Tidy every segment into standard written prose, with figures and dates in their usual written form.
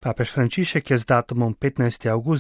Papež Frančišek je z datumom 15. avgust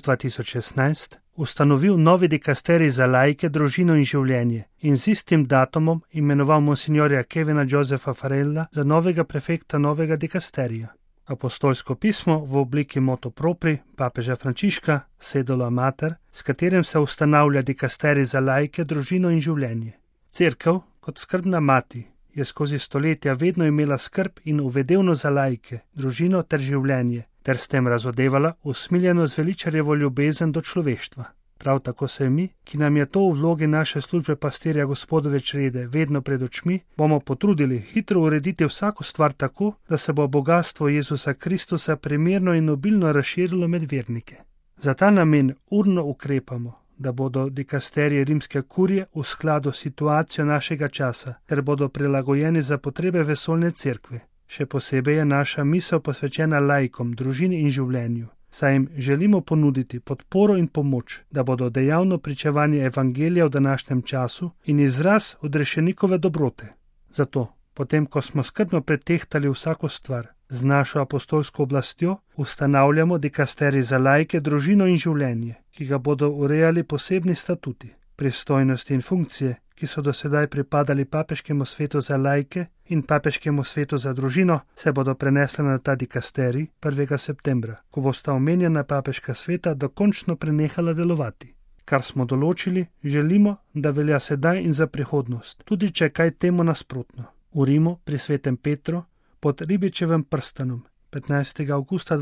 2016 ustanovil novi dikasterij za laike, družino in življenje in z istim datumom imenoval monsignorja Kevina Josepha Farrella za novega prefekta novega dikasterija. Apostolsko pismo v obliki motu propri papeža Frančiška, Sedula Mater, s katerim se ustanavlja dikasterij za laike, družino in življenje. Cerkev, kot skrbna mati, je skozi stoletja vedno imela skrb in uvedevno za laike, družino ter življenje, ter s tem razodevala usmiljeno zveličarjevo ljubezen do človeštva. Prav tako se mi, ki nam je to v vlogi naše službe pastirja Gospodove črede vedno pred očmi, bomo potrudili hitro urediti vsako stvar tako, da se bo bogastvo Jezusa Kristusa primerno in obilno razširilo med vernike. Za ta namen urno ukrepamo, da bodo dikasterije rimske kurije v skladu s situacijo našega časa, ter bodo prilagojeni za potrebe vesoljne cerkve. Še posebej je naša misel posvečena laikom, družini in življenju, saj jim želimo ponuditi podporo in pomoč, da bodo dejavno pričevanje evangelija v današnjem času in izraz odrešenikove dobrote. Zato, potem ko smo skrbno pretehtali vsako stvar, z našo apostolsko oblastjo ustanavljamo dikasterij za laike, družino in življenje, ki ga bodo urejali posebni statuti, pristojnosti in funkcije, ki so do sedaj pripadali papeškemu svetu za laike in papeškemu svetu za družino, se bodo prenesle na ta dikasterij 1. septembra, ko bosta omenjena papeška sveta dokončno prenehala delovati. Kar smo določili, želimo, da velja sedaj in za prihodnost, tudi če kaj temu nasprotno. V Rimu pri svetem Petru pod Ribičevem prstanom 15. avgusta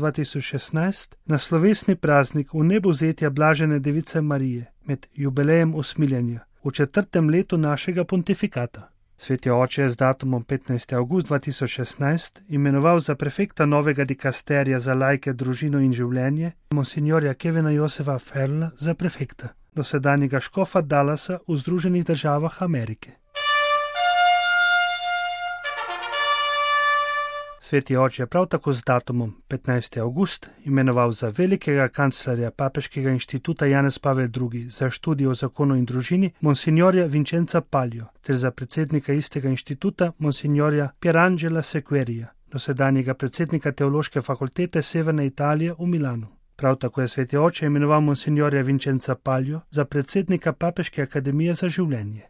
2016 na slovesni praznik v nebovzetja Blažene device Marije med jubilejem usmiljenja v 4. letu našega pontifikata. Sveti oče je z datumom 15. avgust 2016 imenoval za prefekta novega dikasterija za laike, družino in življenje monsignorja Kevina Josefa Farrella za prefekta, dosedanjega škofa Dallasa v Združenih državah Amerike. Sveti oče je prav tako z datumom 15. avgust imenoval za velikega kanclerja Papeškega inštituta Janez Pavel II. Za študijo o zakonu in družini monsignorja Vincenza Palio ter za predsednika istega inštituta monsignorja Pierangela Sequerija, dosedanjega predsednika Teološke fakultete Severne Italije v Milanu. Prav tako je sveti oče imenoval monsignorja Vincenza Palio za predsednika Papeške akademije za življenje.